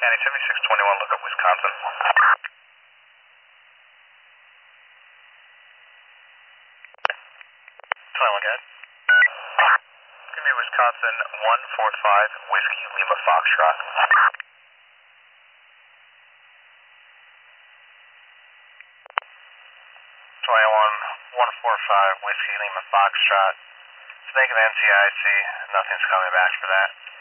County 7621, look up Wisconsin. 21, good. Give me Wisconsin 145, Whiskey Lima Foxtrot. 145, Whiskey Lima Foxtrot. It's negative NCIC, nothing's coming back for that.